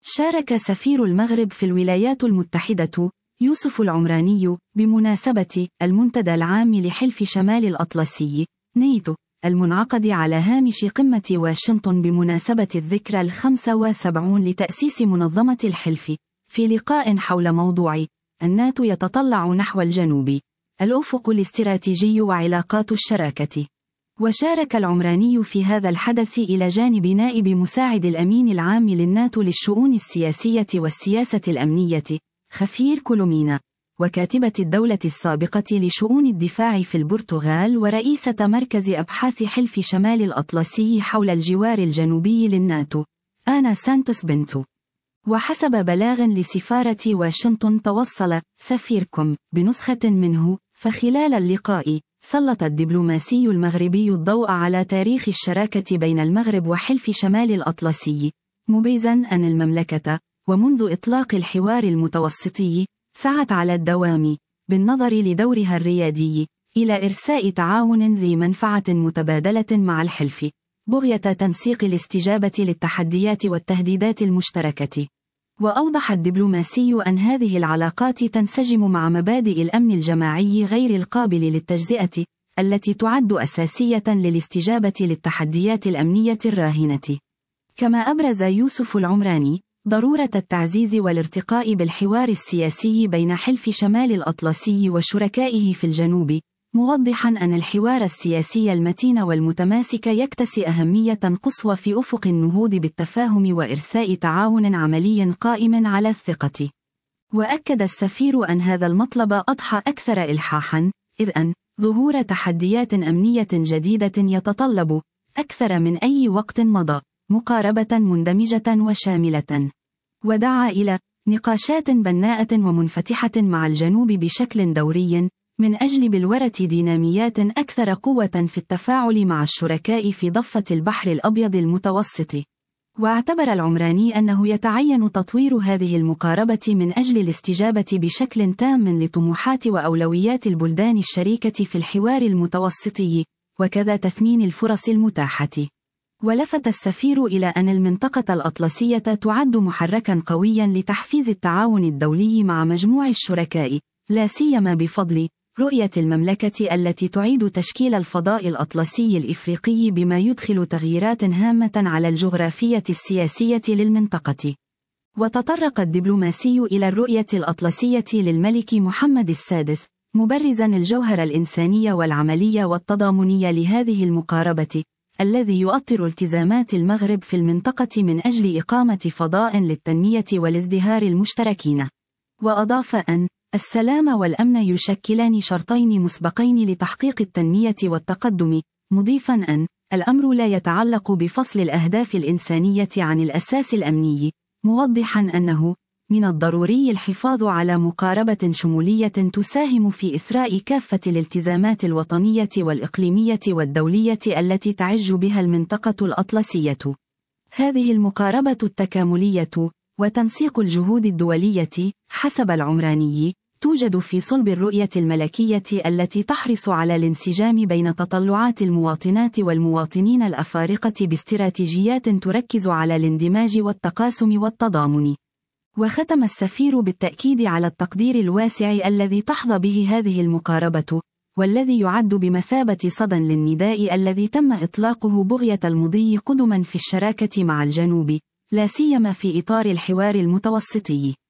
شارك سفير المغرب في الولايات المتحدة يوسف العمراني بمناسبة المنتدى العام لحلف شمال الأطلسي نيتو المنعقد على هامش قمة واشنطن بمناسبة الذكرى 75 لتأسيس منظمة الحلف، في لقاء حول موضوع الناتو يتطلع نحو الجنوب، الأفق الاستراتيجي وعلاقات الشراكة. وشارك العمراني في هذا الحدث إلى جانب نائب مساعد الأمين العام للناتو للشؤون السياسية والسياسة الأمنية خفير كولومينا، وكاتبة الدولة السابقة لشؤون الدفاع في البرتغال ورئيسة مركز أبحاث حلف شمال الأطلسي حول الجوار الجنوبي للناتو آنا سانتوس بنتو. وحسب بلاغ لسفارة واشنطن توصل سفيركم بنسخة منه، فخلال اللقاء سلط الدبلوماسي المغربي الضوء على تاريخ الشراكة بين المغرب وحلف شمال الأطلسي، مبرزاً أن المملكة ومنذ إطلاق الحوار المتوسطي سعت على الدوام بالنظر لدورها الريادي إلى إرساء تعاون ذي منفعة متبادلة مع الحلف، بغية تنسيق الاستجابة للتحديات والتهديدات المشتركة. وأوضح الدبلوماسي أن هذه العلاقات تنسجم مع مبادئ الأمن الجماعي غير القابل للتجزئة التي تعد أساسية للاستجابة للتحديات الأمنية الراهنة. كما أبرز يوسف العمراني ضرورة التعزيز والارتقاء بالحوار السياسي بين حلف شمال الأطلسي وشركائه في الجنوب، موضحاً أن الحوار السياسي المتين والمتماسك يكتسي أهمية قصوى في أفق النهوض بالتفاهم وإرساء تعاون عملي قائم على الثقة. وأكد السفير أن هذا المطلب أضحى أكثر إلحاحاً، إذ أن ظهور تحديات أمنية جديدة يتطلب أكثر من أي وقت مضى مقاربة مندمجة وشاملة. ودعا إلى نقاشات بناءة ومنفتحة مع الجنوب بشكل دوري من أجل بلورة ديناميات أكثر قوة في التفاعل مع الشركاء في ضفة البحر الأبيض المتوسط. واعتبر العمراني أنه يتعين تطوير هذه المقاربة من أجل الاستجابة بشكل تام لطموحات وأولويات البلدان الشريكة في الحوار المتوسطي، وكذا تثمين الفرص المتاحة. ولفت السفير إلى أن المنطقة الأطلسية تعد محركاً قوياً لتحفيز التعاون الدولي مع مجموع الشركاء، لا سيما بفضل رؤية المملكة التي تعيد تشكيل الفضاء الأطلسي الإفريقي بما يدخل تغييرات هامة على الجغرافية السياسية للمنطقة. وتطرق الدبلوماسي إلى الرؤية الأطلسية للملك محمد السادس، مبرزاً الجوهر الإنساني والعملي والتضامني لهذه المقاربة، الذي يؤطر التزامات المغرب في المنطقة من أجل إقامة فضاء للتنمية والازدهار المشتركين. وأضاف أن السلام والأمن يشكلان شرطين مسبقين لتحقيق التنمية والتقدم، مضيفاً أن الأمر لا يتعلق بفصل الأهداف الإنسانية عن الأساس الأمني، موضحاً أنه من الضروري الحفاظ على مقاربة شمولية تساهم في إثراء كافة الالتزامات الوطنية والإقليمية والدولية التي تعج بها المنطقة الأطلسية. هذه المقاربة التكاملية وتنسيق الجهود الدولية حسب العمراني توجد في صلب الرؤية الملكية التي تحرص على الانسجام بين تطلعات المواطنات والمواطنين الأفارقة باستراتيجيات تركز على الاندماج والتقاسم والتضامن. وختم السفير بالتأكيد على التقدير الواسع الذي تحظى به هذه المقاربة، والذي يعد بمثابة صدى للنداء الذي تم إطلاقه بغية المضي قدما في الشراكة مع الجنوب، لا سيما في إطار الحوار المتوسطي.